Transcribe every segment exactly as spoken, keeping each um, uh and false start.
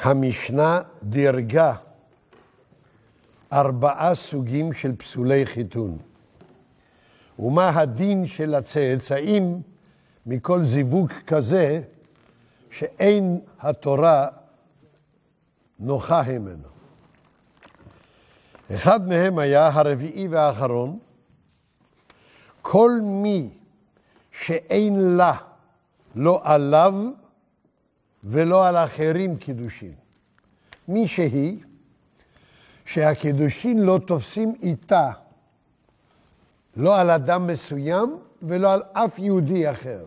המשנה דירגה ארבעה סוגים של פסולי חיתון. ומה הדין של הצאצאים מכל זיווג כזה שאין התורה נוחה ממנו. אחד מהם היה הרביעי והאחרון, כל מי שאין לה, לא עליו ולא על אחרים קידושין. מי שהיא, שהקידושין לא תופסים איתה, לא על אדם מסוים ולא על אף יהודי אחר.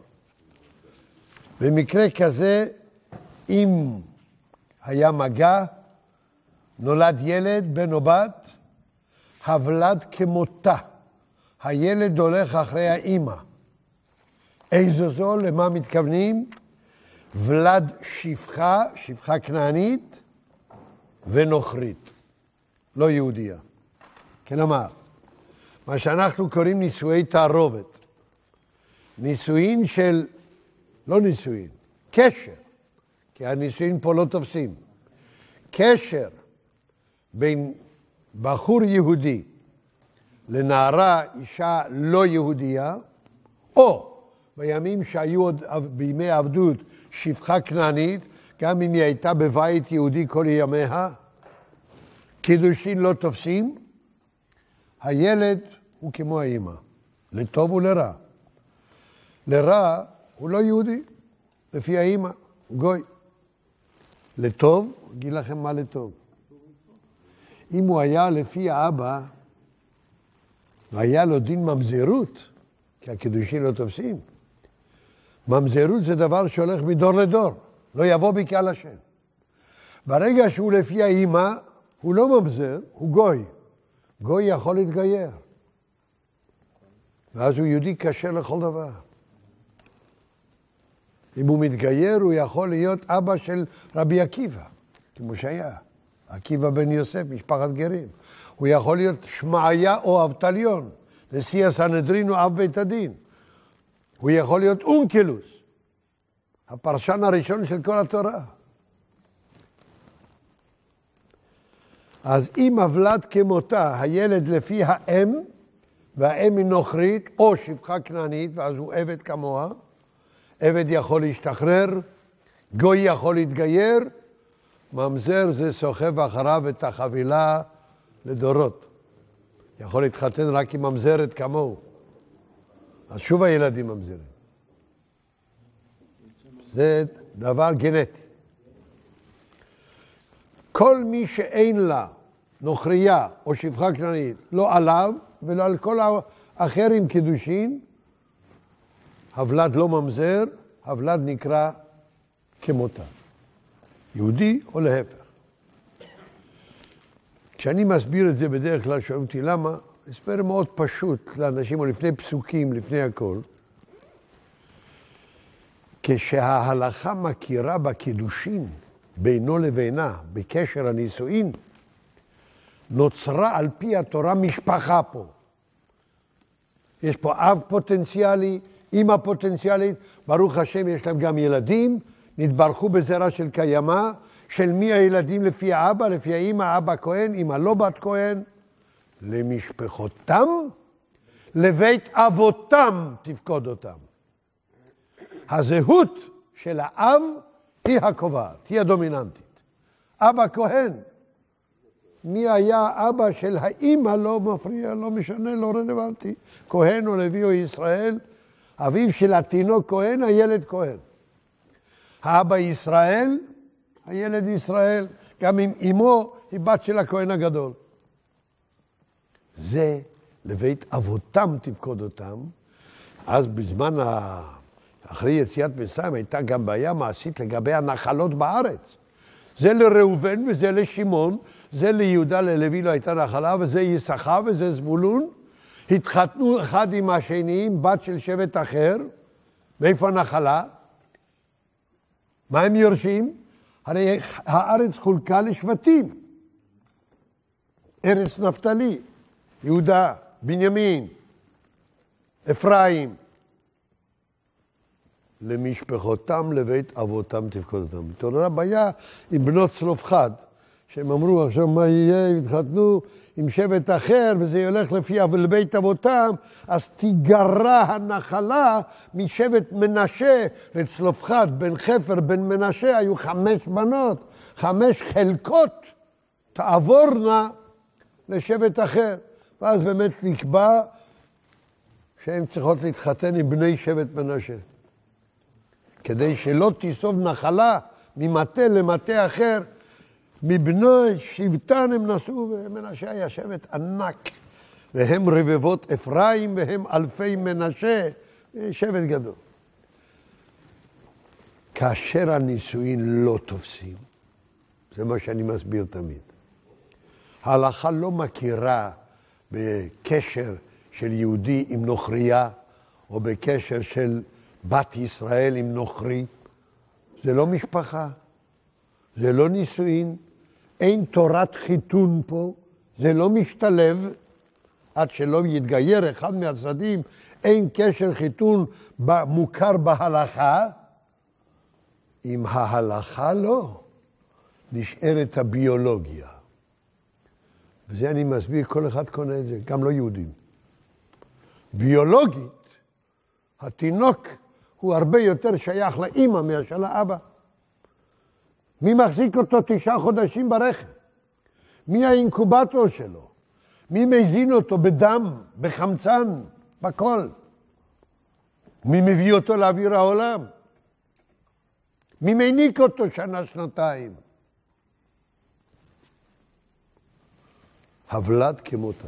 במקרה כזה, אם היה מגע, נולד ילד, בן או בת, הוולד כמותה. הילד הולך אחרי האמא. איזו זו, למה מתכוונים? ולד שפחה, שפחה כנענית ונוכרית, לא יהודיה. כלומר, מה שאנחנו קוראים נישואי תערובת. נישואין של, לא נישואין, קשר, כי הנישואין פה לא תופסים. קשר בין בחור יהודי לנערה, אישה לא יהודייה, או בימים שהיו עוד בימי עבדות שפחה כנענית, גם אם היא הייתה בבית יהודי כל ימיה, קידושין לא תופסים, הילד הוא כמו האמא, לטוב ולרע. לרע הוא לא יהודי, לפי האמא, הוא גוי. לטוב, אגיד לכם מה לטוב. אם הוא היה לפי האבא, והיה לו דין ממזרות, כי הקידושין לא תופסים. ממזרות זה דבר שהולך מדור לדור, לא יבוא בקהל השם. ברגע שהוא לפי האמא, הוא לא ממזר, הוא גוי. גוי יכול להתגייר. ואז הוא יהודי קשה לכל דבר. אם הוא מתגייר, הוא יכול להיות אבא של רבי עקיבא, כמו שהיה. עקיבא בן יוסף, משפחת גרים. הוא יכול להיות שמעיה או אבטליון, נשיא הסנהדרין או אב בית הדין. הוא יכול להיות אונקלוס, הפרשן הראשון של כל התורה. אז אם הוולד כמותה, הילד לפי האם, והאם היא נוכרית או שפחה כנענית, ואז הוא עבד כמוה, עבד יכול להשתחרר, גוי יכול להתגייר, ממזר זה סוחב אחריו את החבילה לדורות. יכול להתחתן רק עם ממזרת כמוהו. אז שוב הילדים ממזרים. זה דבר גנטי. כל מי שאין לה נוכריה או שפחה כנענית, לא עליו ולא על כל האחרים קידושין, הוולד לא ממזר, הוולד נקרא כמותה. יהודי או להפך. כשאני מסביר את זה בדרך כלל, שואלים אותי למה, הסבר מאוד פשוט לאנשים, או לפני פסוקים, לפני הכל. כשההלכה מכירה בקידושין, בינו לבינה, בקשר הנישואין, נוצרה על פי התורה משפחה פה. יש פה אב פוטנציאלי, אמא פוטנציאלית, ברוך השם יש להם גם ילדים, נתברכו בזרע של קיימה, של מי הילדים לפי האבא, לפי האמא, אבא כהן, אמא לא בת כהן, למשפחותם, לבית אבותם תפקוד אותם. הזהות של האב היא הקובעת, היא הדומיננטית. אבא כהן, מי היה אבא של האמא לא מפריע, לא משנה, לא רלוונטי. כהן או לוי או ישראל, אביו של התינוק כהן, הילד כהן. האבא ישראל, הילד ישראל, גם אם אמו היא בת של הכהן הגדול. זה לבית אבותם תפקוד אותם. אז בזמן, ה... אחרי יציאת מצרים, הייתה גם בעיה מעשית לגבי הנחלות בארץ. זה לראובן וזה לשמעון, זה ליהודה, ללוי לא הייתה נחלה, וזה יששכר וזה זבולון. התחתנו אחד עם השני, עם בת של שבט אחר. מאיפה הנחלה? מה הם יורשים? הרי הארץ חולקה לשבטים. ארץ נפתלי, יהודה, בנימין, אפרים, למשפחותם לבית אבותם תפקודתם. התעוררה בעיה עם בנות צלופחד, שהם אמרו עכשיו מה יהיה, אם יתחתנו עם שבט אחר וזה ילך לפי לבית אבותם, אז תיגרע הנחלה משבט מנשה לצלופחד. בן חפר, בן מנשה, היו חמש בנות, חמש חלקות תעבורנה לשבט אחר. ואז באמת נקבע שהן צריכות להתחתן עם בני שבט מנשה. כדי שלא תיסוב נחלה ממטה למטה אחר, מבני שבטן הם נסעו, ומנשה היה שבט ענק. והם רבבות אפרים והם אלפי מנשה, שבט גדול. כאשר הנישואין לא תופסים, זה מה שאני מסביר תמיד. ההלכה לא מכירה בקשר של יהודי עם נוכריה, או בקשר של בת ישראל עם נוכרי. זה לא משפחה, זה לא נישואין, אין תורת חיתון פה, זה לא משתלב, עד שלא יתגייר אחד מהצדדים, אין קשר חיתון מוכר בהלכה. עם ההלכה לא, נשארת הביולוגיה. וזה אני מסביר, כל אחד קונה את זה, גם לא יהודים. ביולוגית, התינוק הוא הרבה יותר שייך לאמא מאשר לאבא. מי מחזיק אותו תשעה חודשים ברחם? מי האינקובטור שלו? מי מזין אותו בדם, בחמצן, בכל? מי מביא אותו לאוויר העולם? מי מניק אותו שנה, שנתיים? הבלד כמותה.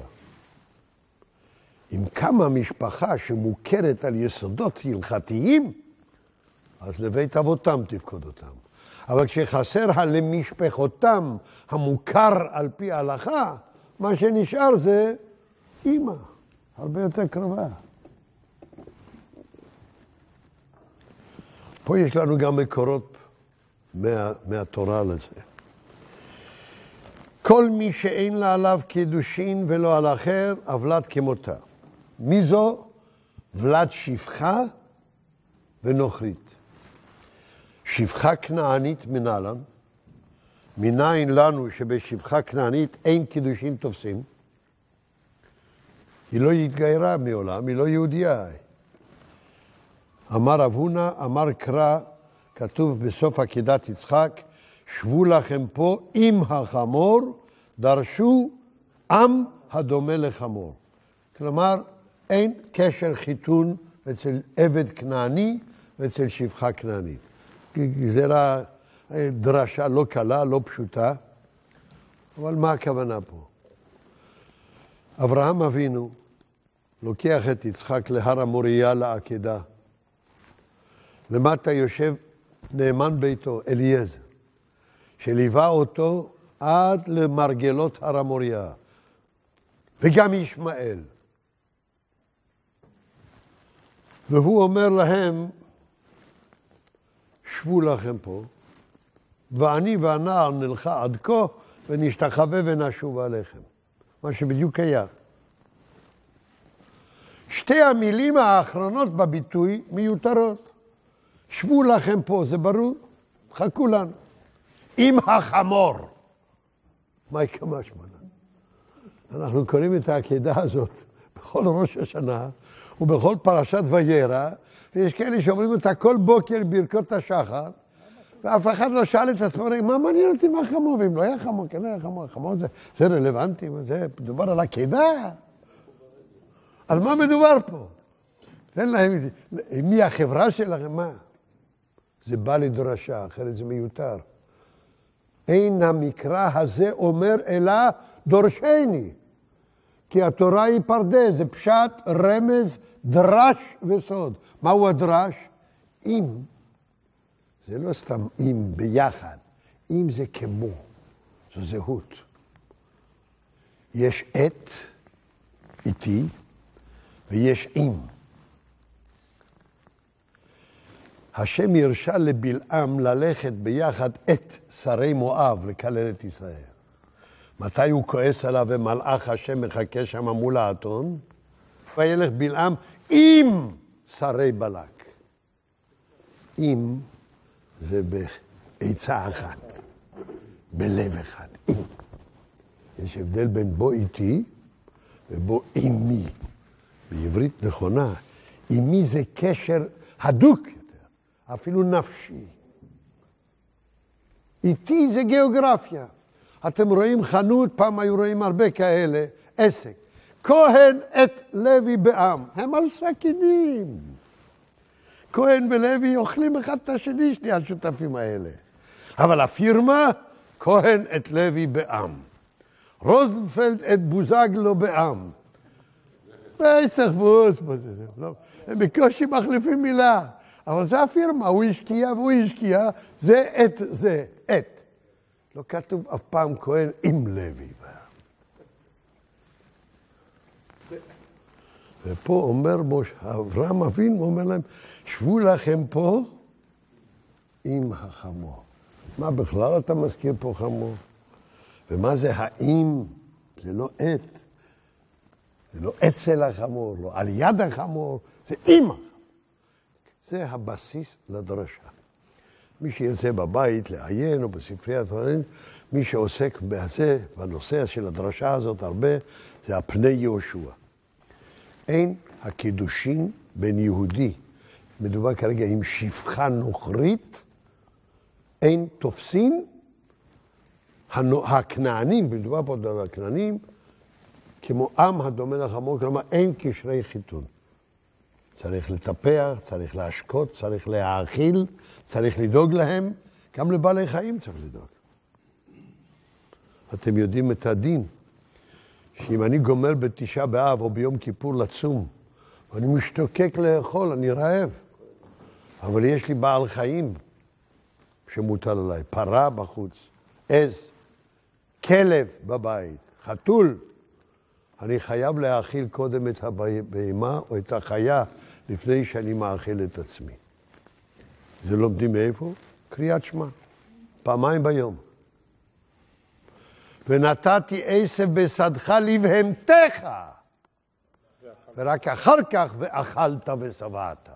אם קמה משפחה שמוכרת על יסודות הלכתיים, אז לבית אבותם תפקוד אותם. אבל כשחסר למשפחותם המוכר על פי ההלכה, מה שנשאר זה אמא, הרבה יותר קרובה. פה יש לנו גם מקורות מה, מהתורה לזה. כל מי שאין לה עליו קידושין ולא על אחר, אבלת כמותה. מי זו? ולד שפחה ונוכרית. שפחה כנענית מנהלן, מניין לנו שבשפחה כנענית אין קידושין תופסים. היא לא התגיירה מעולם, היא לא יהודייה. אמר רב הונא, אמר קרא, כתוב בסוף עקדת יצחק, שבו לכם פה עם החמור, דרשו עם הדומה לחמור. כלומר, אין קשר חיתון אצל עבד כנעני ואצל שפחה כנענית. גזירה, דרשה לא קלה, לא פשוטה, אבל מה הכוונה פה? אברהם אבינו לוקח את יצחק להר המוריה לעקדה. למטה יושב נאמן ביתו, אליעזר, שליווה אותו עד למרגלות הר המוריה, וגם ישמעאל. והוא אומר להם, שבו לכם פה, ואני והנער נלכה עד כה, ונשתחווה ונשוב עליכם. מה שבדיוק היה. שתי המילים האחרונות בביטוי מיותרות. שבו לכם פה, זה ברור, חכו לנו. עם החמור. מה יקמה שמונה? אנחנו קוראים את העקדה הזאת בכל ראש השנה, ובכל פרשת וירא, ויש כאלה שאומרים אותה כל בוקר ברכות השחר, ואף אחד לא שאל את עצמו, מה מעניין אותי מה חמור? ואם לא היה חמור, כן היה חמור, חמור זה, זה רלוונטי, זה מדובר על עקדה. על מה מדובר פה? תן להם, מי החברה שלכם? מה? זה בא לדרשה, אחרת זה מיותר. אין המקרא הזה אומר אלא דורשני, כי התורה היא פרדה, זה פשט, רמז, דרש וסוד. מהו הדרש? אם. זה לא סתם אם ביחד, אם זה כמו, זו זהות. יש את, איתי, ויש אם. השם הרשה לבלעם ללכת ביחד את שרי מואב לקלל את ישראל. מתי הוא כועס עליו ומלאך השם מחכה שם מול האתון? וילך בלעם עם שרי בלק. אם זה בעצה אחת, בלב אחד, אם. יש הבדל בין בו איתי ובו עימי. בעברית נכונה, עימי זה קשר הדוק יותר, אפילו נפשי. איתי זה גיאוגרפיה. אתם רואים חנות, פעם היו רואים הרבה כאלה, עסק. כהן את לוי בעם, הם על סכינים. כהן ולוי אוכלים אחד את השני, שני השותפים האלה. אבל הפירמה, כהן את לוי בעם. רוזנפלד את בוזגלו בעם. בעצח בוס, הם בקושי מחליפים מילה. אבל זה הפירמה, הוא השקיע והוא השקיע, זה את זה, את. לא כתוב אף פעם כהן עם לוי. ופה אומר אברהם אבינו, אומר להם, שבו לכם פה עם החמור. מה בכלל אתה מזכיר פה חמור? ומה זה האם? זה לא את. זה לא אצל החמור, לא על יד החמור, זה עם החמור. זה הבסיס לדרשה. מי שיוצא בבית לעיין או בספרי התורה, מי שעוסק בזה, בנושא של הדרשה הזאת הרבה, זה הפני יהושע. אין הקידושין בין יהודי, מדובר כרגע עם שפחה נוכרית, אין תופסין, הכנענים, מדובר פה על הכנענים, כמו עם הדומה לחמור, כלומר אין קשרי חיתון. צריך לטפח, צריך להשקות, צריך להאכיל, צריך לדאוג להם, גם לבעלי חיים צריך לדאוג. אתם יודעים את הדין, שאם אני גומר בתשעה באב או ביום כיפור לצום, ואני משתוקק לאכול, אני רעב. אבל יש לי בעל חיים שמוטל עליי, פרה בחוץ, עז, כלב בבית, חתול. אני חייב להאכיל קודם את הבהמה או את החיה לפני שאני מאכיל את עצמי. זה לומדים מאיפה? קריאת שמע, פעמיים ביום. ונתתי עשב בשדך לבהמתך, ורק אחר כך ואכלת ושבעת.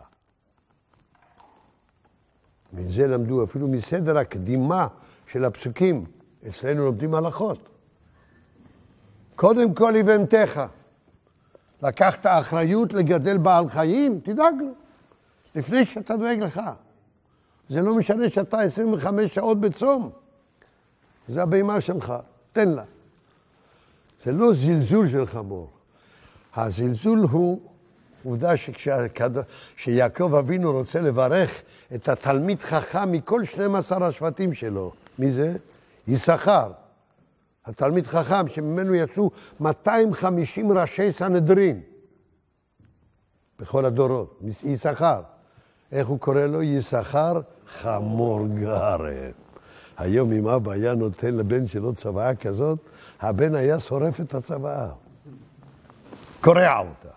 מזה למדו אפילו מסדר הקדימה של הפסוקים. אצלנו לומדים הלכות. קודם כל לבהמתך. לקחת אחריות לגדל בעל חיים, תדאג לו. לפני שאתה דואג לך. זה לא משנה שאתה עשרים וחמש שעות בצום. זה הבהמה שלך, תן לה. זה לא זלזול של חמור. הזלזול הוא עובדה שיעקב אבינו רוצה לברך את התלמיד חכם מכל שנים עשר השבטים שלו. מי זה? יששכר. התלמיד חכם שממנו יצאו מאתיים וחמישים ראשי סנהדרין. בכל הדורות. יששכר. איך הוא קורא לו? יששכר חמור גרם. היום אם אבא היה נותן לבן שלו צוואה כזאת, הבן היה שורף את הצוואה. קורע אותה.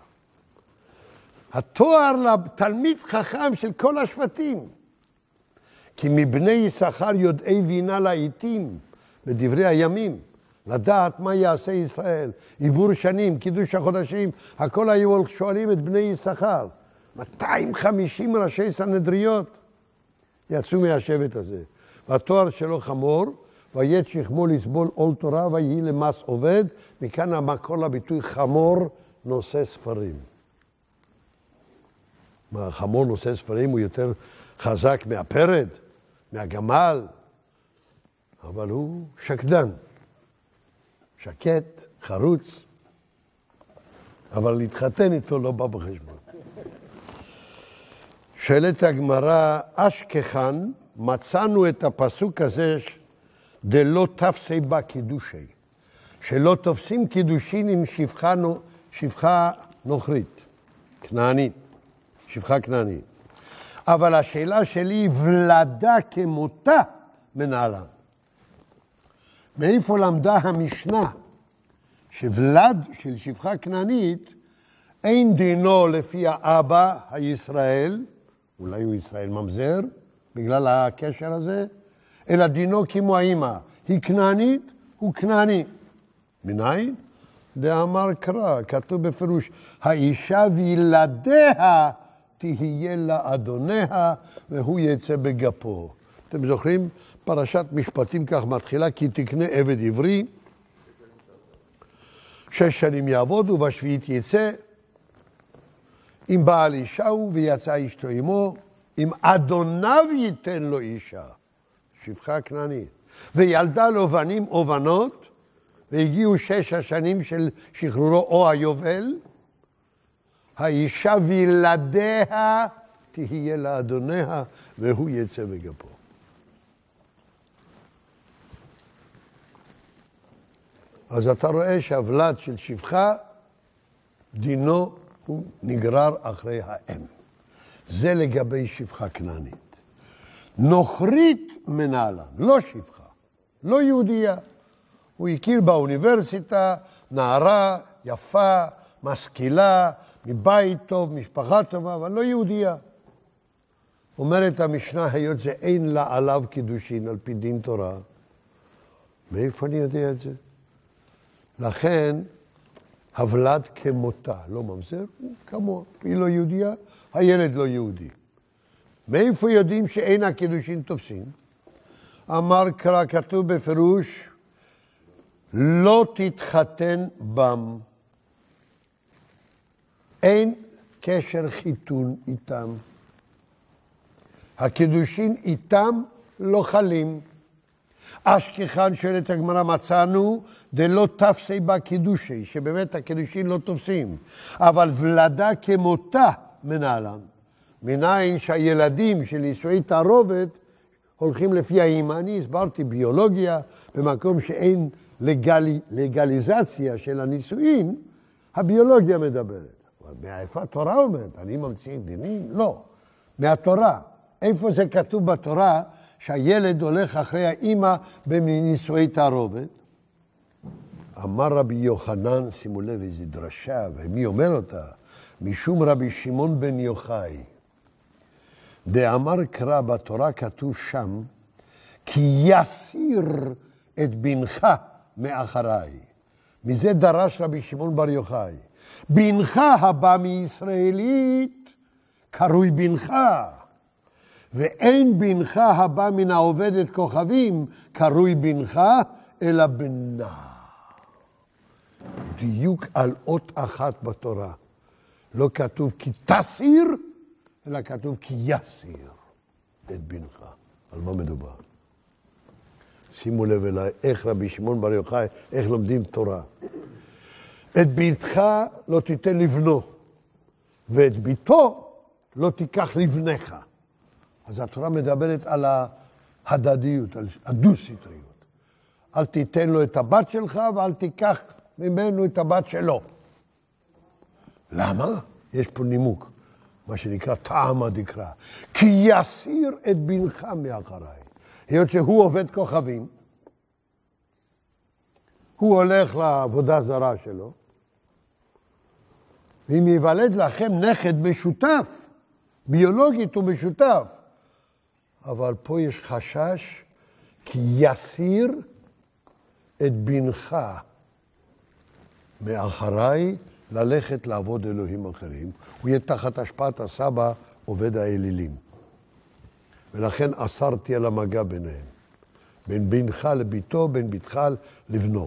התואר לתלמיד חכם של כל השבטים. כי מבני יששכר יודעי בינה לעיתים, בדברי הימים, לדעת מה יעשה ישראל, עיבור שנים, קידוש החודשים, הכל היו שואלים את בני יששכר. מאתיים וחמישים ראשי סנהדריות יצאו מהשבט הזה. והתואר שלו חמור, ויית שכמו לסבול עול תורה, ויהי למס עובד, מכאן המקור לביטוי חמור נושא ספרים. החמור נושא ספרים הוא יותר חזק מהפרד, מהגמל, אבל הוא שקדן, שקט, חרוץ, אבל להתחתן איתו לא בא בחשבון. שואלת הגמרא, אשכחן, מצאנו את הפסוק הזה דלא תפסי בה קידושי, שלא תופסים קידושין עם שפחה, שפחה נוכרית, כנענית, שפחה כנענית. אבל השאלה שלי, ולדה כמותה מנהלה. מאיפה למדה המשנה שוולד של שפחה כנענית אין דינו לפי האבא הישראל, אולי הוא ישראל ממזר, בגלל הקשר הזה, אלא דינו כמו האמא, היא כנענית, הוא כנעני. מניין? דאמר קרא, כתוב בפירוש, האישה וילדיה תהיה לאדוניה והוא יצא בגפו. אתם זוכרים? פרשת משפטים כך מתחילה, כי תקנה עבד עברי, שש שנים יעבוד ובשביעית יצא, אם בעל אישה הוא ויצא אשתו עמו, אם אדוניו ייתן לו אישה, שפחה כנענית, וילדה לו בנים או בנות, והגיעו שש השנים של שחרורו או היובל, האישה וילדיה תהיה לאדוניה והוא יצא בגפו. אז אתה רואה שהוולד של שפחה, דינו הוא נגרר אחרי האם. זה לגבי שפחה כנענית. נוכרית מנהלה, לא שפחה, לא יהודייה. הוא הכיר באוניברסיטה, נערה, יפה, משכילה, מבית טוב, משפחה טובה, אבל לא יהודייה. אומרת המשנה, היות זה אין לה עליו קידושין על פי דין תורה. מאיפה אני יודע את זה? לכן, הוולד כמותה, לא ממזר, הוא כמו, היא לא יהודייה, הילד לא יהודי. מאיפה יודעים שאין הקידושין תופסים? אמר קרא, כתוב בפירוש, לא תתחתן בם. אין קשר חיתון איתם. הקידושין איתם לא חלים. אשכחן שואלת הגמרא, מצאנו דלא תפסי בה קידושי, שבאמת הקידושין לא תופסים. אבל ולדה כמותה מנהלן. מניין שהילדים של נישואי תערובת הולכים לפי האמא. אני הסברתי ביולוגיה, במקום שאין לגלי, לגליזציה של הנישואין, הביולוגיה מדברת. אבל מאיפה התורה אומרת? אני ממציא דינים? לא. מהתורה. איפה זה כתוב בתורה שהילד הולך אחרי האמא בנישואי תערובת? אמר רבי יוחנן, שימו לב איזו דרשה, ומי אומר אותה? משום רבי שמעון בן יוחאי. דאמר קרא, בתורה כתוב שם, כי יסיר את בנך מאחריי. מזה דרש רבי שמעון בר יוחאי. בנך הבא מישראלית, קרוי בנך. ואין בנך הבא מן העובדת כוכבים, קרוי בנך, אלא בנה. דיוק על אות אחת בתורה. לא כתוב כי תסיר, אלא כתוב כי יסיר את בנך. על מה מדובר? שימו לב אליי, איך רבי שמעון בר יוחאי, איך לומדים תורה. את ביתך לא תיתן לבנו, ואת ביתו לא תיקח לבנך. אז התורה מדברת על ההדדיות, על הדו-סטריות. אל תיתן לו את הבת שלך, ואל תיקח ממנו את הבת שלו. למה? יש פה נימוק, מה שנקרא טעמא דקרא. כי יסיר את בנך מאחריי. היות שהוא עובד כוכבים, הוא הולך לעבודה זרה שלו, ואם ייוולד לכם נכד משותף, ביולוגית הוא משותף, אבל פה יש חשש כי יסיר את בנך מאחריי ללכת לעבוד אלוהים אחרים. הוא יהיה תחת השפעת הסבא עובד האלילים. ולכן אסרתי על המגע ביניהם. בין בנך לביתו, בין ביתך לבנו.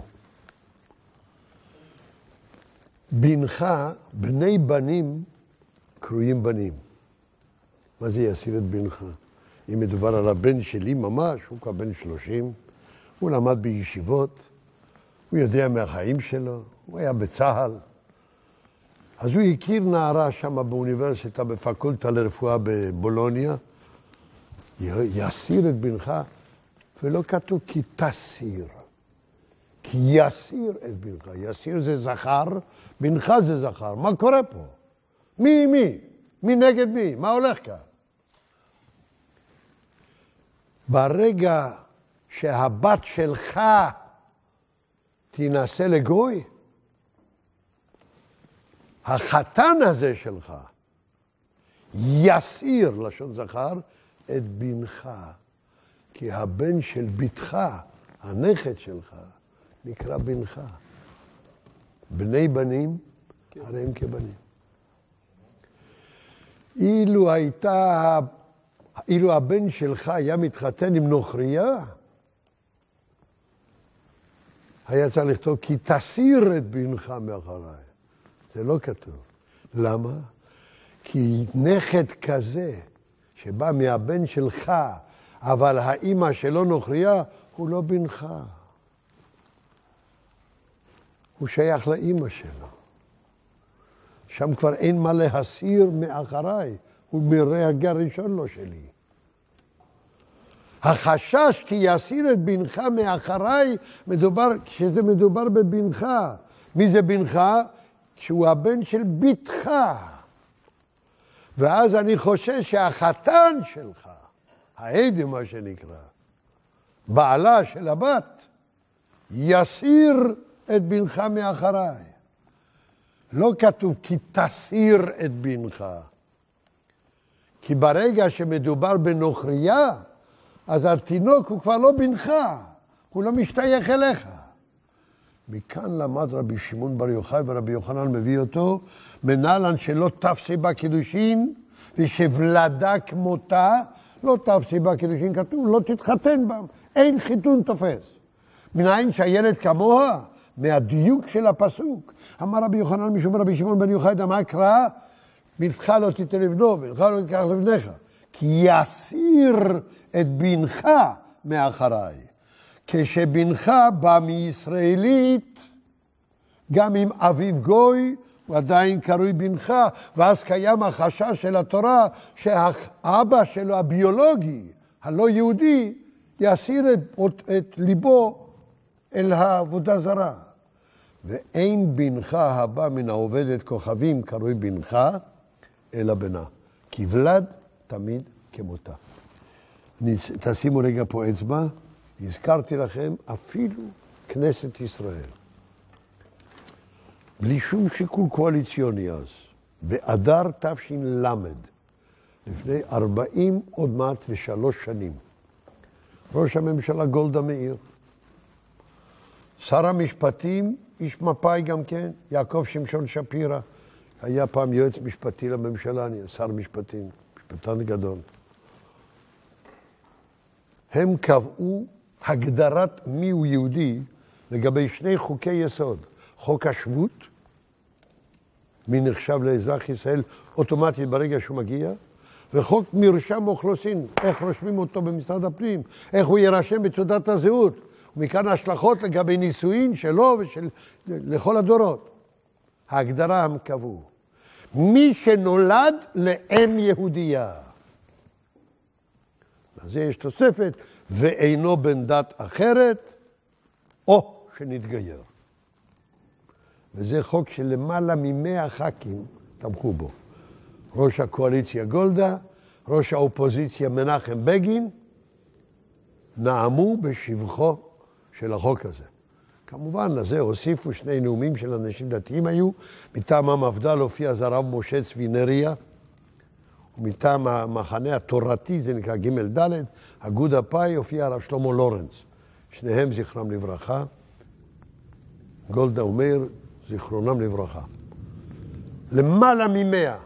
בנך, בני בנים קרויים בנים. מה זה יסיר את בנך? אם מדובר על הבן שלי ממש, הוא כבר בן שלושים, הוא למד בישיבות, הוא יודע מהחיים שלו, הוא היה בצהל. אז הוא הכיר נערה שם באוניברסיטה, בפקולטה לרפואה בבולוניה, יסיר את בנך, ולא כתוב כי תסיר, כי יסיר את בנך. יסיר זה זכר, בנך זה זכר. מה קורה פה? מי, מי? מי נגד מי? מה הולך כאן? ברגע שהבת שלך תנסה לגוי, החתן הזה שלך יסיר, לשון זכר, את בנך. כי הבן של ביתך, הנכד שלך, נקרא בנך. בני בנים, הרי הם כבנים. אילו הייתה, אילו הבן שלך היה מתחתן עם נוכריה, היה צריך לכתוב, כי תסיר את בנך מאחריי. זה לא כתוב. למה? כי נכד כזה, שבא מהבן שלך, אבל האמא שלו נוכריה, הוא לא בנך. הוא שייך לאמא שלו. שם כבר אין מה להסיר מאחריי, הוא מרגע ראשון לא שלי. החשש כי יסיר את בנך מאחריי, מדובר, כשזה מדובר בבנך. מי זה בנך? כשהוא הבן של ביתך. ואז אני חושש שהחתן שלך, העדי מה שנקרא, בעלה של הבת, יסיר את בנך מאחריי. לא כתוב כי תסיר את בנך. כי ברגע שמדובר בנוכריה, אז התינוק הוא כבר לא בנך, הוא לא משתייך אליך. מכאן למד רבי שמעון בר יוחאי, ורבי יוחנן מביא אותו, מנהלן שלא תפסי בה קידושין, ושבלדה כמותה, לא תפסי בה קידושין, כתוב, לא תתחתן בה, אין חיתון תופס. מנין שהילד כמוה, מהדיוק של הפסוק. אמר רבי יוחנן משום רבי שמעון בן יוחאי, מה קרא? בנך לא תיתן לבנו, בנך לא תיקח לבנך. כי יסיר את בנך מאחריי. כשבנך בא מישראלית, גם אם אביו גוי, הוא עדיין קרוי בנך, ואז קיים החשש של התורה, שהאבא שלו הביולוגי, הלא יהודי, יסיר את, את ליבו אל העבודה זרה. ואין בנך הבא מן העובדת כוכבים קרוי בנך, אלא בנה. כי ולד תמיד כמותה. תשימו רגע פה אצבע, הזכרתי לכם אפילו כנסת ישראל. בלי שום שיקול קואליציוני אז, באדר תש"ל, לפני ארבעים עוד מעט ושלוש שנים, ראש הממשלה גולדה מאיר, שר המשפטים, איש מפאי גם כן, יעקב שמשון שפירא, היה פעם יועץ משפטי לממשלה, אני שר משפטים, משפטן גדול. הם קבעו הגדרת מיהו יהודי לגבי שני חוקי יסוד. חוק השבות, מי נחשב לאזרח ישראל אוטומטית ברגע שהוא מגיע, וחוק מרשם אוכלוסין, איך רושמים אותו במשרד הפנים, איך הוא יירשם בתעודת הזהות, ומכאן השלכות לגבי נישואין שלו ושל לכל הדורות. ההגדרה הם קבעו. מי שנולד לאם יהודייה. אז יש תוספת, ואינו בן דת אחרת, או שנתגייר. וזה חוק שלמעלה ממאה ח"כים תמכו בו. ראש הקואליציה גולדה, ראש האופוזיציה מנחם בגין, נעמו בשבחו של החוק הזה. כמובן לזה הוסיפו שני נאומים של אנשים דתיים היו, מטעם המפד"ל הופיע אז הרב משה צבי נריה, ומטעם המחנה התורתי, זה נקרא ג' ד', הגוד הפאי, הופיע הרב שלמה לורנץ. שניהם זכרם לברכה, גולדה אומר, זיכרונם לברכה. למעלה ממאה.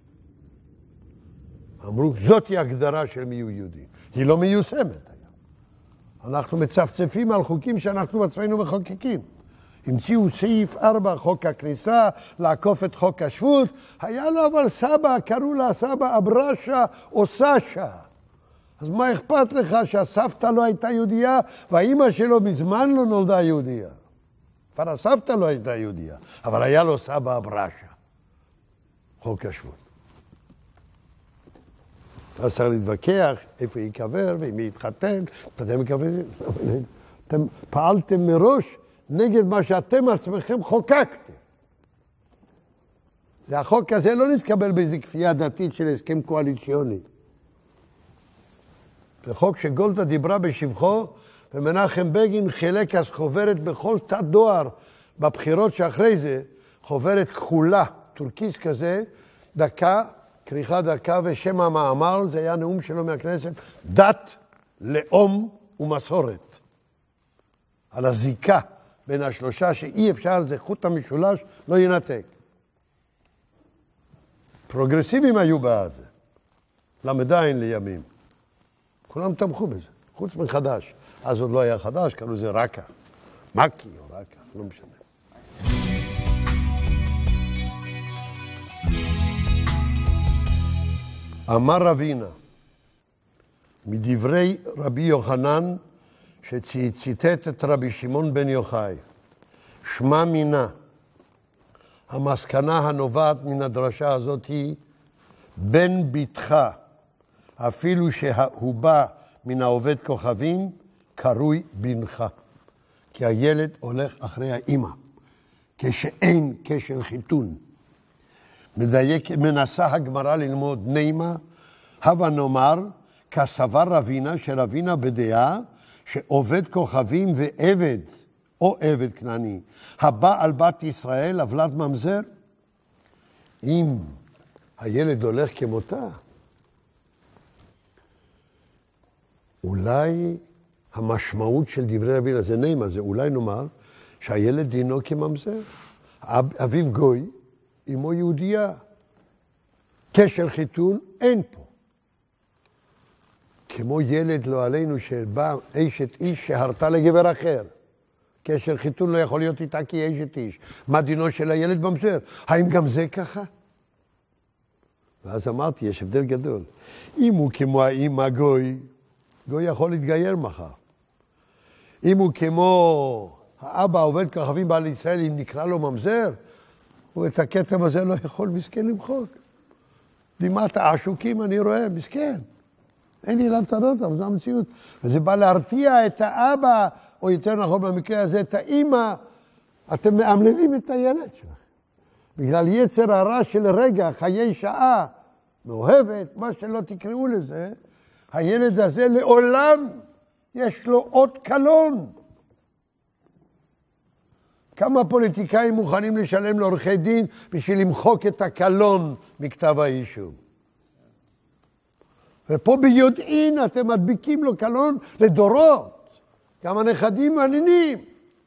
אמרו, זאת היא הגדרה של מיהו יהודי. היא לא מיושמת היום. אנחנו מצפצפים על חוקים שאנחנו עצמנו מחוקקים. המציאו סעיף ארבע, חוק הכניסה, לעקוף את חוק השבות. היה לו אבל סבא, קראו לה סבא אברשה או סשה. אז מה אכפת לך שהסבתא לא הייתה יהודייה, והאימא שלו מזמן לא נולדה יהודייה? כבר הסבתא לא הייתה יהודייה, אבל היה לו סבא אברשה. חוק השבות. אז צריך להתווכח איפה ייקבר ואם יתחתן. אתם מקווים, אתם פעלתם מראש נגד מה שאתם עצמכם חוקקתם. והחוק הזה לא נתקבל באיזו כפייה דתית של הסכם קואליציוני. זה חוק שגולדה דיברה בשבחו, ומנחם בגין חילק אז חוברת בכל תת דואר בבחירות שאחרי זה, חוברת כחולה, טורקיס כזה, דקה, כריכה דקה ושם המאמר, זה היה נאום שלו מהכנסת, דת, לאום ומסורת. על הזיקה בין השלושה שאי אפשר, זה חוט המשולש, לא ינתק. פרוגרסיבים היו בעד זה. למדיין לימים. כולם תמכו בזה, חוץ מחדש. אז עוד לא היה חדש, קראו לזה רקה. מקי או רקה, לא משנה. אמר רבינה, מדברי רבי יוחנן, שציטט את רבי שמעון בן יוחאי, שמע מינה, המסקנה הנובעת מן הדרשה הזאת היא, בן ביתך, אפילו שהוא בא מן העובד כוכבים, קרוי בנך. כי הילד הולך אחרי האמא, כשאין קשר חיתון. מדייק, מנסה הגמרא ללמוד נימה, הווה נאמר, כסבר רבינה, שרבינה בדעה, שעובד כוכבים ועבד, או עבד כנעני, הבא על בת ישראל, עוולת ממזר, אם הילד הולך כמותה, אולי המשמעות של דברי רבינה, זה נימה, זה אולי נאמר, שהילד דינו כממזר. אביו גוי, אמו יהודייה. קשר חיתון אין פה. כמו ילד לא עלינו שבא אשת איש שהרתה לגבר אחר. קשר חיתון לא יכול להיות איתה כי אשת איש. מה דינו של הילד ממזר? האם גם זה ככה? ואז אמרתי, יש הבדל גדול. אם הוא כמו האמא גוי, גוי יכול להתגייר מחר. אם הוא כמו האבא עובד כוכבים בעל ישראל, אם נקרא לו ממזר, הוא את הכתם הזה לא יכול מסכן למחוק. דמעת העשוקים אני רואה, מסכן. אין לי למתנות, אבל זו המציאות. וזה בא להרתיע את האבא, או יותר נכון במקרה הזה, את האמא. אתם מאמללים את הילד שלך. בגלל יצר הרע של רגע, חיי שעה, מאוהבת, מה שלא תקראו לזה, הילד הזה לעולם יש לו עוד קלון. כמה פוליטיקאים מוכנים לשלם לעורכי דין בשביל למחוק את הקלון מכתב האישום. ופה ביודעין אתם מדביקים לו קלון לדורות. גם הנכדים והנינים.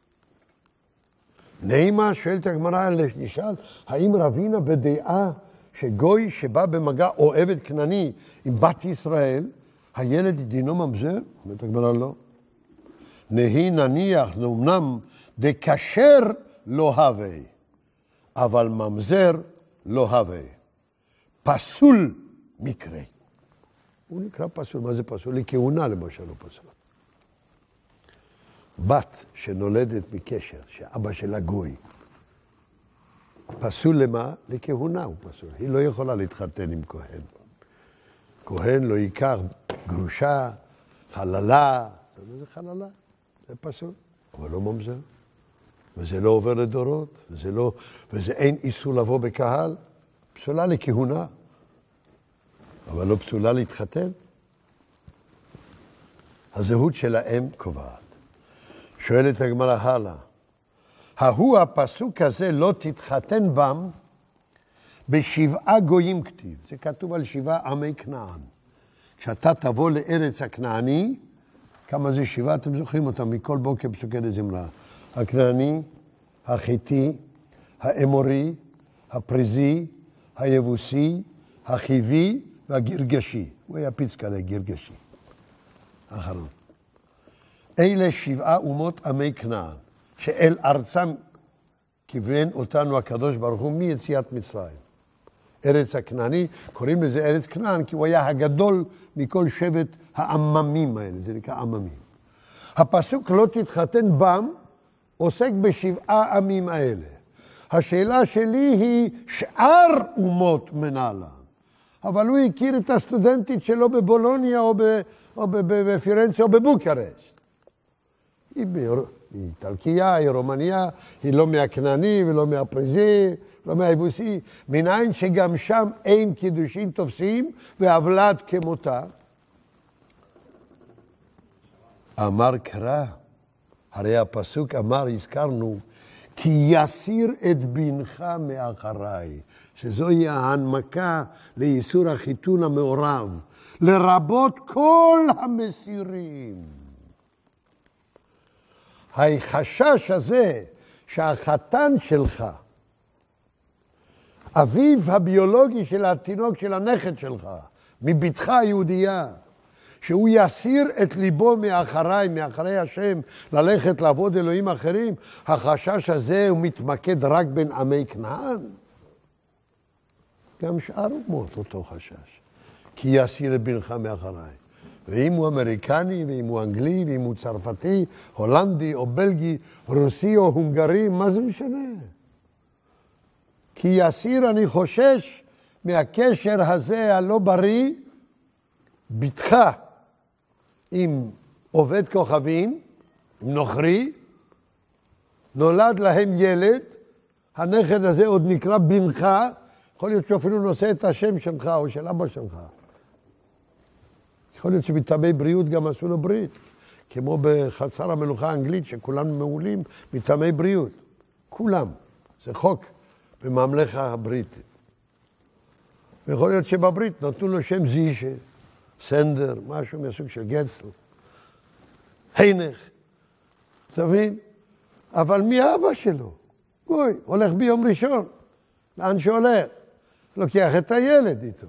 נעימה שואלת הגמרא, נשאל, האם רבינה בדעה שגוי שבא במגע או עבד כנעני עם בת ישראל, הילד דינו ממזר? אומרת הגמרא לא. נהי נניח, אמנם דקשר לא הווה, אבל ממזר לא הווה. פסול מקרה. הוא נקרא פסול. מה זה פסול? לכהונה למשל לא פסול. בת שנולדת מקשר, שאבא שלה גוי. פסול למה? לכהונה הוא פסול. היא לא יכולה להתחתן עם כהן. כהן לא ייקח גרושה, חללה. זה חללה, זה פסול. אבל לא ממזר. וזה לא עובר לדורות, וזה, לא, וזה אין איסור לבוא בקהל. פסולה לכהונה. אבל לא פסולה להתחתן. הזהות של האם קובעת. שואלת הגמרא הלאה, ההוא הפסוק הזה לא תתחתן בם בשבעה גויים כתיב. זה כתוב על שבעה עמי כנען. כשאתה תבוא לארץ הכנעני, כמה זה שבעה? אתם זוכרים אותם מכל בוקר פסוקי דזמרה. הכנעני, החיתי, האמורי, הפריזי, היבוסי, החיבי והגרגשי. הוא היה פיצקלה, גרגשי. אחרון. אלה שבעה אומות עמי כנען, שאל ארצם כיוון אותנו הקדוש ברוך הוא מיציאת מצרים. ארץ הכנעני, קוראים לזה ארץ כנען, כי הוא היה הגדול מכל שבט העממים האלה, זה נקרא עממים. הפסוק לא תתחתן בם, עוסק בשבעה עמים האלה. השאלה שלי היא שאר אומות מנהלן. אבל הוא הכיר את הסטודנטית שלו בבולוניה או, ב, או ב, ב, בפירנצה או בבוקרשט. היא, ב, היא איטלקיה, היא רומניה, היא לא מהכנעני ולא מהפריזי, לא מהיבוסי. מניין שגם שם אין קידושין תופסים והבלת כמותה. אמר קרא, הרי הפסוק אמר, הזכרנו, כי יסיר את בנך מאחריי, שזוהי ההנמקה לאיסור החיתון המעורב, לרבות כל המסירים. החשש הזה שהחתן שלך, אביו הביולוגי של התינוק של הנכד שלך, מביתך היהודייה, שהוא יסיר את ליבו מאחריי, מאחרי השם, ללכת לעבוד אלוהים אחרים, החשש הזה הוא מתמקד רק בין עמי כנען. גם שאר אומות אותו חשש. כי יסיר את בנך מאחריי. ואם הוא אמריקני, ואם הוא אנגלי, ואם הוא צרפתי, הולנדי או בלגי, רוסי או הונגרי, מה זה משנה? כי יסיר אני חושש מהקשר הזה הלא בריא, ביתך עם עובד כוכבים, עם נוכרי, נולד להם ילד, הנכד הזה עוד נקרא בנך, יכול להיות שאפילו נושא את השם שלך או של אבא שלך. יכול להיות שמטעמי בריאות גם עשו לו ברית, כמו בחצר המלוכה האנגלית, שכולם מעולים מטעמי בריאות. כולם. זה חוק בממלכה הבריטית. ויכול להיות שבברית נתנו לו שם זישה, סנדר, משהו מהסוג של גצל, הינך, אתה מבין? אבל מי האבא שלו? בואי, הולך ביום ראשון, לאן שהולך? לוקח את הילד איתו.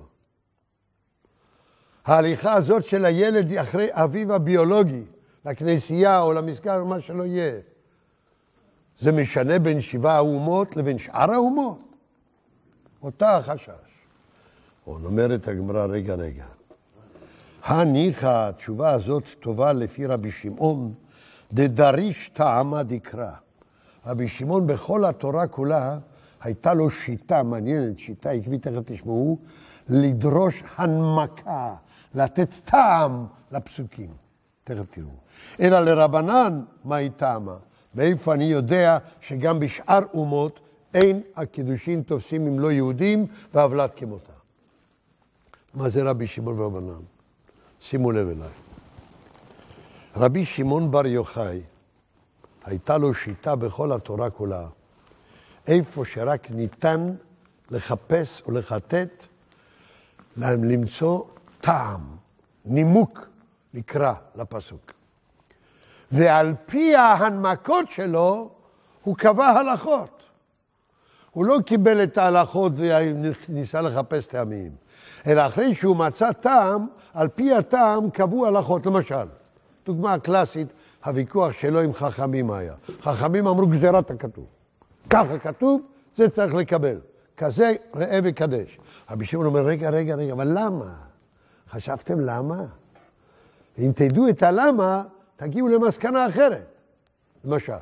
ההליכה הזאת של הילד היא אחרי אביו הביולוגי, לכנסייה או למסגר או מה שלא יהיה. זה משנה בין שבעה האומות לבין שאר האומות. אותה החשש. אומרת הגמרא, רגע, רגע. הניחא, התשובה הזאת טובה לפי רבי שמעון, דדריש טעמה דקרא. רבי שמעון בכל התורה כולה, הייתה לו שיטה מעניינת, שיטה עקבית, תכף תשמעו, לדרוש הנמקה, לתת טעם לפסוקים. תכף תראו. אלא לרבנן, מהי טעמה? ואיפה אני יודע שגם בשאר אומות אין הקידושין תופסים עם לא יהודים והבלת כמותה. מה זה רבי שמעון ורבנן? שימו לב אליי. רבי שמעון בר יוחאי, הייתה לו שיטה בכל התורה כולה, איפה שרק ניתן לחפש או לחטט, להם למצוא טעם, נימוק נקרא לפסוק. ועל פי ההנמקות שלו, הוא קבע הלכות. הוא לא קיבל את ההלכות וניסה לחפש טעמים. אלא אחרי שהוא מצא טעם, על פי הטעם קבעו הלכות. למשל, דוגמה קלאסית, הוויכוח שלו עם חכמים היה. חכמים אמרו גזירת הכתוב. ככה כתוב, זה צריך לקבל. כזה ראה וקדש. רבי שמעון אומר, רגע, רגע, רגע, אבל למה? חשבתם למה? אם תדעו את הלמה, תגיעו למסקנה אחרת. למשל,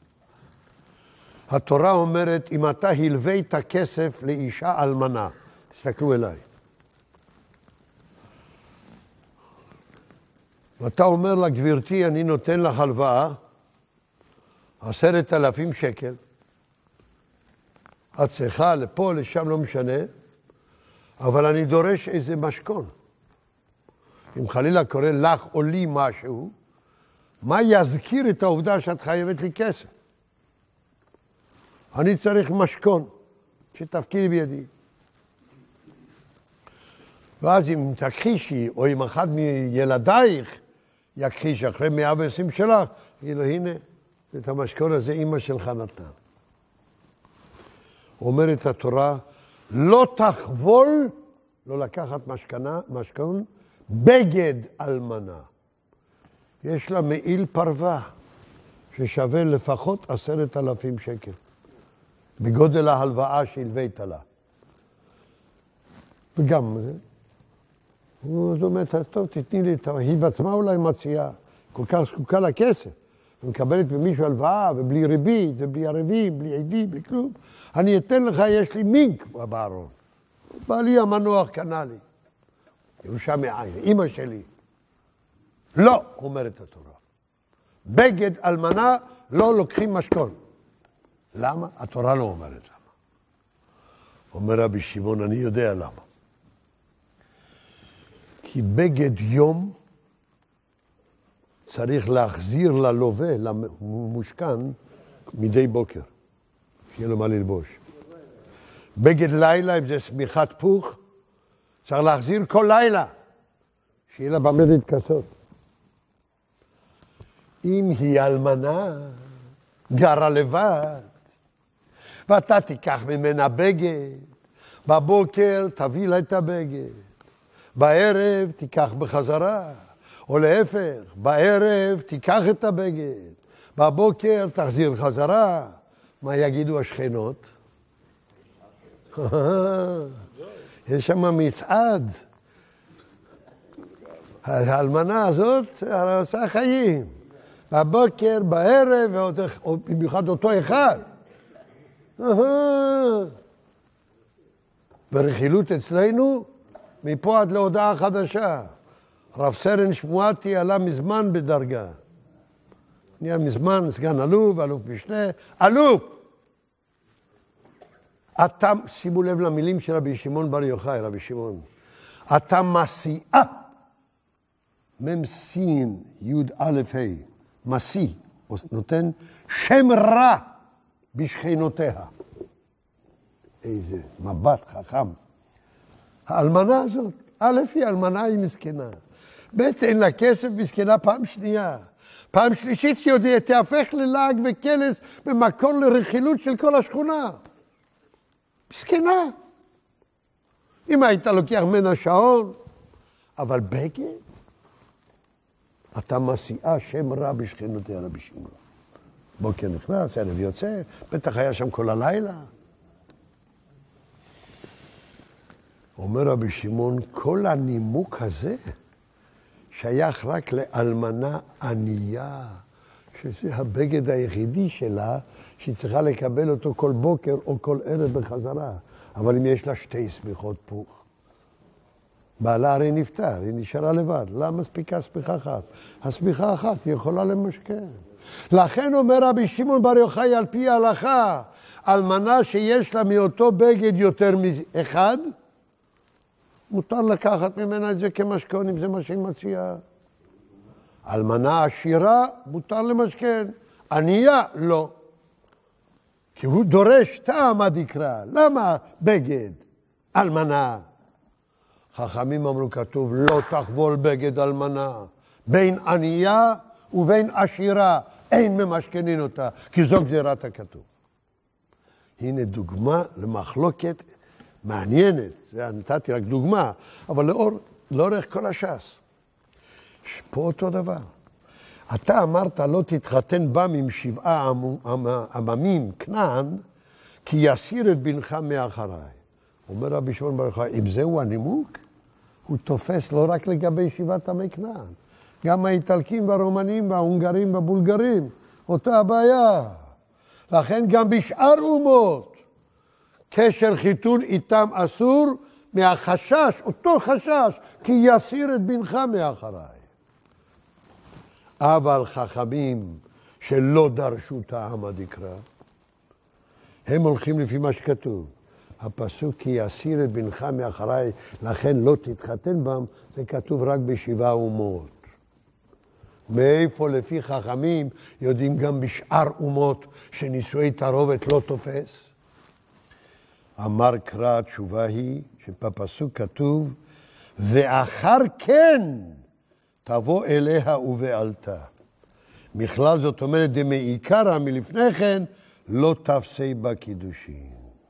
התורה אומרת, אם אתה הלווית כסף לאישה אלמנה, תסתכלו אליי. ואתה אומר לה, גבירתי, אני נותן לך הלוואה, עשרת אלפים שקל, את צריכה לפה, לשם, לא משנה, אבל אני דורש איזה משכון. אם חלילה קורא לך או לי משהו, מה יזכיר את העובדה שאת חייבת לי כסף? אני צריך משכון, שתפקידי בידי. ואז אם תכחישי, או אם אחד מילדייך יכחיש אחרי מאה ועשרים שלך, תגיד לו, הנה, את המשכון הזה אמא שלך נתנה. אומרת התורה, לא תחבול, לא לקחת משכנה, משכון, בגד אלמנה. יש לה מעיל פרווה, ששווה לפחות עשרת אלפים שקל. בגודל ההלוואה שהלווית לה. וגם, זאת אומרת, טוב, תתני לי, היא בעצמה אולי מציעה, כל כך זקוקה לכסף, ומקבלת במישהו הלוואה, ובלי ריבית, ובלי ערבים, בלי עדים, בלי כלום. אני אתן לך, יש לי מינק בארון. בעלי המנוח קנה לי. ירושה מעין, אמא שלי. לא, אומרת התורה. בגד אלמנה לא לוקחים משכון. למה? התורה לא אומרת למה. אומר רבי שמעון, אני יודע למה. כי בגד יום צריך להחזיר ללווה, למושכן, מדי בוקר. שיהיה לו מה ללבוש. בגד לילה, אם זה סמיכת פוך, צריך להחזיר כל לילה. שיהיה לה במה להתכסות. אם היא אלמנה, גרה לבד, ואתה תיקח ממנה בגד, בבוקר תביא לה את הבגד, בערב תיקח בחזרה, או להפך, בערב תיקח את הבגד, בבוקר תחזיר חזרה. מה יגידו השכנות? יש שם מצעד. האלמנה הזאת עושה חיים. בבוקר, בערב, או במיוחד אותו אחד. ברכילות אצלנו, מפה עד להודעה חדשה. רב סרן שמואטי עלה מזמן בדרגה. נהיה מזמן סגן אלוף, אלוף משנה, אלוף! אתה, שימו לב למילים של רבי שמעון בר יוחאי, רבי שמעון. אתה מסיעה, מם סין יוד א' ה', מסיא, נותן שם רע בשכנותיה. איזה מבט חכם. האלמנה הזאת, א' היא אלמנה, היא מסכנה. ב' אין לה כסף, מסכנה פעם שנייה. פעם שלישית יודע, תהפך ללעג וקלס במקור לרכילות של כל השכונה. מסכנה. אם היית לוקח ממנה שעון, אבל בגד, אתה מסיעה שם רע בשכנותיה רבי שמעון. בוקר נכנס, ערב יוצא, בטח היה שם כל הלילה. אומר רבי שמעון, כל הנימוק הזה שייך רק לאלמנה ענייה, שזה הבגד היחידי שלה, שהיא צריכה לקבל אותו כל בוקר או כל ערב בחזרה. אבל אם יש לה שתי סמיכות פוך, בעלה הרי נפטר, היא נשארה לבד. למה מספיקה סמיכה אחת? הסמיכה אחת היא יכולה למשכן. לכן אומר רבי שמעון בר יוחאי על פי ההלכה, אלמנה שיש לה מאותו בגד יותר מאחד, מותר לקחת ממנה את זה כמשכון, אם זה מה שהיא מציעה. אלמנה עשירה, מותר למשכן. ענייה, לא. כי הוא דורש טעם הדקרא. למה בגד? אלמנה. חכמים אמרו כתוב, לא תחבול בגד אלמנה. בין ענייה ובין עשירה, אין ממשכנין אותה, כי זו גזירת הכתוב. הנה דוגמה למחלוקת מעניינת, זה נתתי רק דוגמה, אבל לאור, לאורך כל הש"ס. פה אותו דבר. אתה אמרת לא תתחתן בם עם שבעה עממים, כנען, כי יסיר את בנך מאחריי. אומר רבי שמעון בר יוחאי, אם זהו הנימוק, הוא תופס לא רק לגבי שבעת עמי כנען, גם האיטלקים והרומנים וההונגרים והבולגרים, אותה הבעיה. לכן גם בשאר אומות, קשר חיתון איתם אסור מהחשש, אותו חשש, כי יסיר את בנך מאחריי. אבל חכמים שלא דרשו טעם הדקרא, הם הולכים לפי מה שכתוב. הפסוק כי יסיר את בנך מאחריי, לכן לא תתחתן בם, זה כתוב רק בשבעה אומות. מאיפה לפי חכמים יודעים גם בשאר אומות שנישואי תערובת לא תופס? אמר קרא, התשובה היא שבפסוק כתוב ואחר כן תבוא אליה ובעלתה. מכלל זאת אומרת דמעיקרא מלפני כן לא תפסי בה קידושין.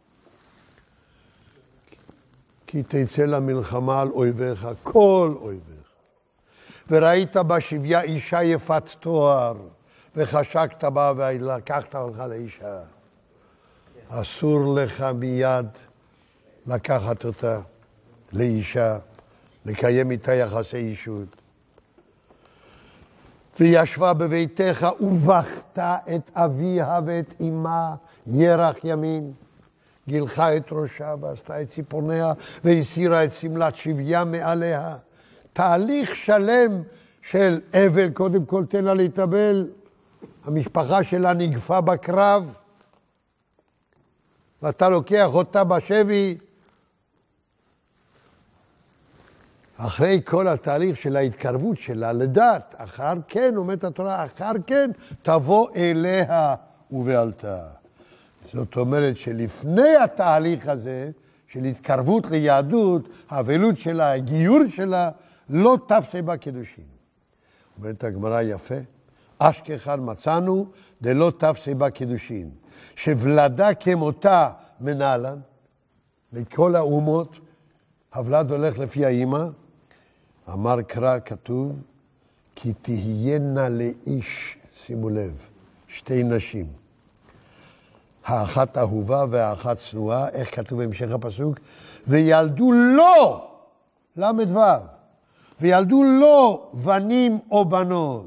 כי תצא למלחמה על אויביך, כל אויביך. וראית בשביה אישה יפת תואר, וחשקת בה ולקחת אותך לאישה. אסור לך מיד לקחת אותה לאישה, לקיים איתה יחסי אישות. וישבה בביתך ובכתה את אביה ואת אמה ירח ימין. גילחה את ראשה ועשתה את ציפורניה והסירה את סמלת שביה מעליה. תהליך שלם של אבל, קודם כל תן לה להתאבל. המשפחה שלה נגפה בקרב, ואתה לוקח אותה בשבי. אחרי כל התהליך של ההתקרבות שלה לדת, אחר כן, אומרת התורה, אחר כן תבוא אליה ובעלתה. זאת אומרת שלפני התהליך הזה, של התקרבות ליהדות, האבלות שלה, הגיור שלה, לא תפסה בה קידושין. אומרת הגמרא יפה, אשכחן מצאנו דלא תפסה בה קידושין. שוולדה כמותה מנהלן, לכל האומות, הוולד הולך לפי האמא, אמר קרא כתוב, כי תהיינה לאיש, שימו לב, שתי נשים. האחת אהובה והאחת שנואה, איך כתוב בהמשך הפסוק? וילדו לו, למד ו', וילדו לו בנים או בנות.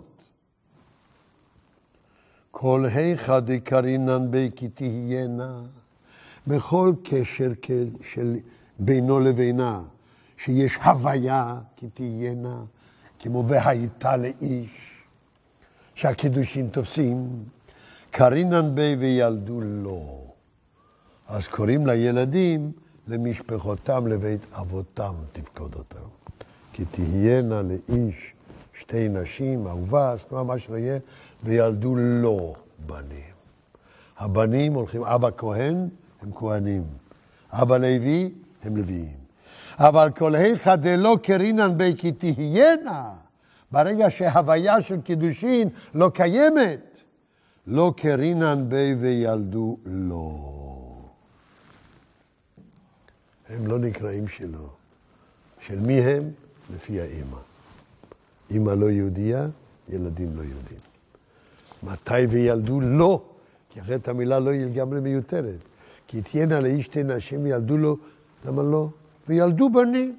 כל היכא דקרינן בי כי תהיינה, בכל קשר של בינו לבינה, שיש הוויה כי תהיינה, כמו והייתה לאיש, שהקידושין תופסים, קרינן בי וילדו לו. אז קוראים לילדים למשפחותם לבית אבותם תפקוד אותם. כי תהיינה לאיש שתי נשים, אהובה, שנואה, מה שלא יהיה, וילדו לו בנים. הבנים הולכים, אבא כהן הם כהנים, אבא לוי הם לוויים. אבל כל היכא דלא קרינן בי כי תהיינה, ברגע שההוויה של קידושין לא קיימת, לא קרינן בי וילדו לו. הם לא נקראים שלו. של מי הם? לפי האמא. אמא לא יהודייה, ילדים לא יהודים. מתי וילדו לו? כי אחרת המילה לא היא לגמרי מיותרת. כי תהיינה לאיש שתי נשים ילדו לו, למה לא? וילדו בנים.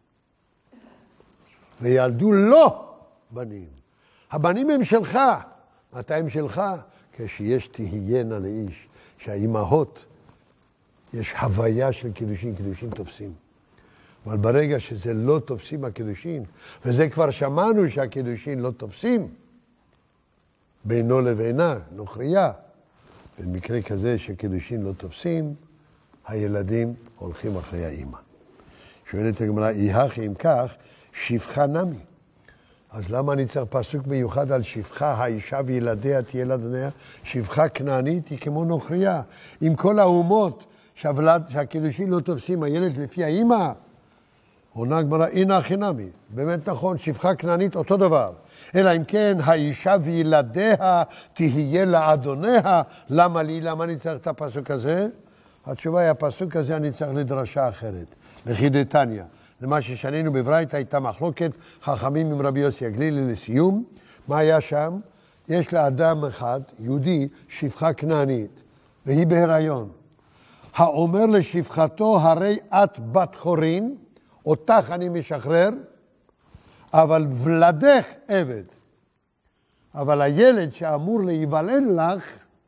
וילדו לו בנים. הבנים הם שלך. מתי הם שלך? כשיש תהיינה לאיש, שהאימהות, יש הוויה של קידושין, קידושין תופסים. אבל ברגע שזה לא תופסים הקידושין, וזה כבר שמענו שהקידושין לא תופסים, בינו לבינה, נוכריה, במקרה כזה שקידושין לא תופסים, הילדים הולכים אחרי האמא. שואלת הגמרא, איהך אם כך, שפחה נמי. אז למה אני צריך פסוק מיוחד על שפחה, האישה וילדיה תהיה לאדוניה? שפחה כנענית היא כמו נוכריה. עם כל האומות שהקידושין לא תופסים, הילד לפי האמא, עונה הגמרא, הנה הכי נמי. באמת נכון, שפחה כנענית אותו דבר. אלא אם כן, האישה וילדיה תהיה לאדוניה, למה לי, למה אני צריך את הפסוק הזה? התשובה היא, הפסוק הזה אני צריך לדרשה אחרת. לכי דתניא. למה ששנינו בברייתא הייתה מחלוקת חכמים עם רבי יוסי הגלילי לסיום. מה היה שם? יש לאדם אחד, יהודי, שפחה כנענית, והיא בהיריון. האומר לשפחתו, הרי את בת חורין, אותך אני משחרר, אבל ולדך עבד. אבל הילד שאמור להיוולד לך,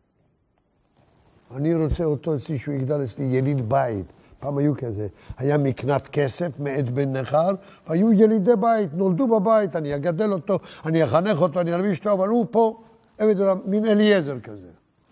אני רוצה אותו אצלי שהוא יגדל אצלי יליד בית. פעם היו כזה, היה מקנת כסף מעד בן נחר, והיו ילידי בית, נולדו בבית, אני אגדל אותו, אני אחנך אותו, אני אלביש אותו, אבל הוא פה עבד עולם, מין אליעזר כזה.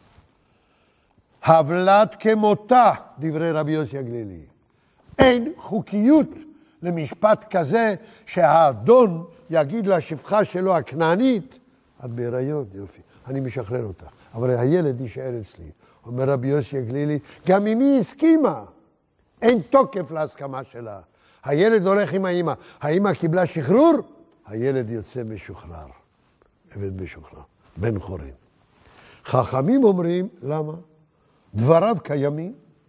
הבלת כמותה, דברי רבי יוסי הגלילי. אין חוקיות למשפט כזה שהאדון יגיד לשפחה שלו הכנענית, את בהיריון, יופי, אני משחרר אותך, אבל הילד יישאר אצלי. אומר רבי יוסי הגלילי, גם אם היא הסכימה, אין תוקף להסכמה שלה. הילד הולך עם האמא. האמא קיבלה שחרור, הילד יוצא משוחרר. עבד משוחרר, בן חורין. חכמים אומרים, למה? דבריו קיימים.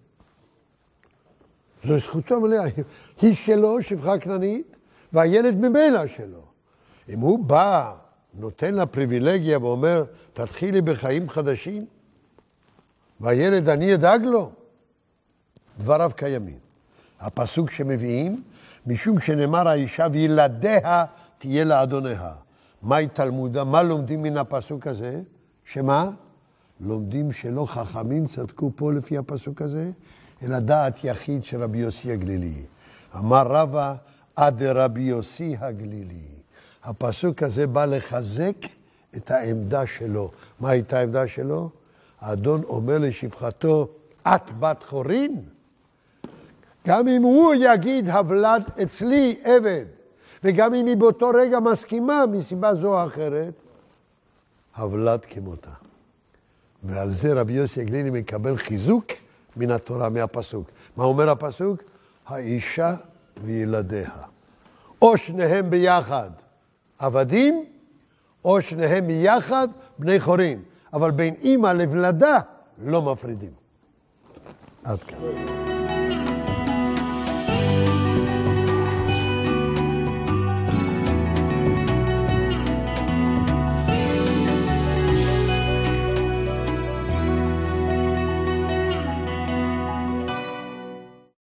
זו זכותו מלאה. היא שלו, שפחה כנענית, והילד ממילא שלו. אם הוא בא, נותן לה פריבילגיה ואומר, תתחילי בחיים חדשים, והילד אני אדאג לו, דבריו קיימים. הפסוק שמביאים, משום שנאמר האישה וילדיה תהיה לאדוניה. מהי תלמודה? מה לומדים מן הפסוק הזה? שמה? לומדים שלא חכמים צדקו פה לפי הפסוק הזה, אלא דעת יחיד של רבי יוסי הגלילי. אמר רבא עד רבי יוסי הגלילי. הפסוק הזה בא לחזק את העמדה שלו. מה הייתה העמדה שלו? האדון אומר לשפחתו, את בת חורין? גם אם הוא יגיד הבלד אצלי עבד, וגם אם היא באותו רגע מסכימה מסיבה זו או אחרת, הבלד כמותה. ועל זה רבי יוסי הגלילי מקבל חיזוק מן התורה, מהפסוק. מה אומר הפסוק? האישה וילדיה. או שניהם ביחד עבדים, או שניהם ביחד בני חורין. אבל בין אמא לבלדה לא מפרידים. עד כאן.